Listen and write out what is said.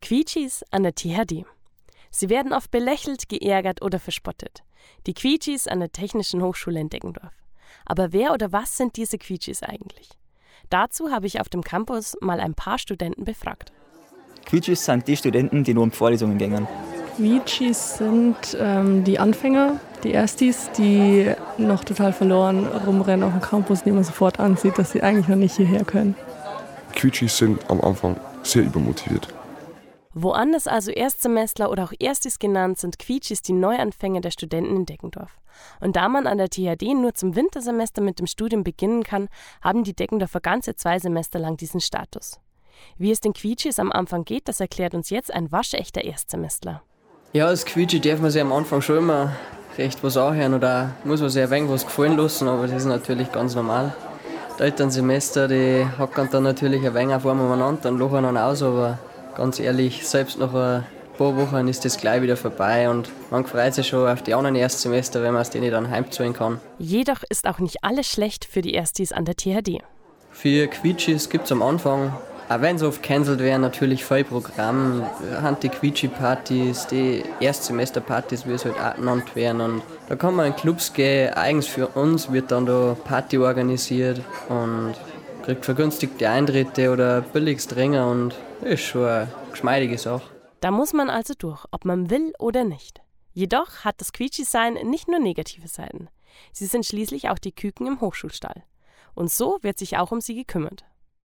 Quietschis an der THD. Sie werden oft belächelt, geärgert oder verspottet. Die Quietschis an der Technischen Hochschule in Deggendorf. Aber wer oder was sind diese Quietschis eigentlich? Dazu habe ich auf dem Campus mal ein paar Studenten befragt. Quietschis sind die Studenten, die nur in Vorlesungen gehen. Quietschis sind die Anfänger, die Erstis, die noch total verloren rumrennen auf dem Campus, die man sofort ansieht, dass sie eigentlich noch nicht hierher können. Quietschis sind am Anfang sehr übermotiviert. Woanders also Erstsemestler oder auch Erstis genannt, sind Quietschis die Neuanfänger der Studenten in Deggendorf. Und da man an der THD nur zum Wintersemester mit dem Studium beginnen kann, haben die Deggendorfer ganze 2 Semester lang diesen Status. Wie es den Quietschis am Anfang geht, das erklärt uns jetzt ein waschechter Erstsemestler. Ja, als Quietschi darf man sich am Anfang schon immer recht was anhören oder muss man sich ein wenig was gefallen lassen, aber das ist natürlich ganz normal. Die Elternsemester, die hackern dann natürlich ein wenig auf einmal umeinander und lachen dann aus, aber ganz ehrlich, selbst nach ein paar Wochen ist das gleich wieder vorbei und man freut sich schon auf die anderen Erstsemester, wenn man aus denen dann heimzahlen kann. Jedoch ist auch nicht alles schlecht für die Erstis an der THD. Für Quietschis gibt es am Anfang, auch wenn sie oft gecancelt werden, natürlich voll Programm. Die Quietschi-Partys, die Erstsemesterpartys, wie es halt auch genannt werden. Und da kann man in Clubs gehen, eigens für uns wird dann da Party organisiert und kriegt vergünstigte Eintritte oder billiges Dringen und das ist schon eine geschmeidige Sache. Da muss man also durch, ob man will oder nicht. Jedoch hat das Quietschi-Sein nicht nur negative Seiten. Sie sind schließlich auch die Küken im Hochschulstall. Und so wird sich auch um sie gekümmert.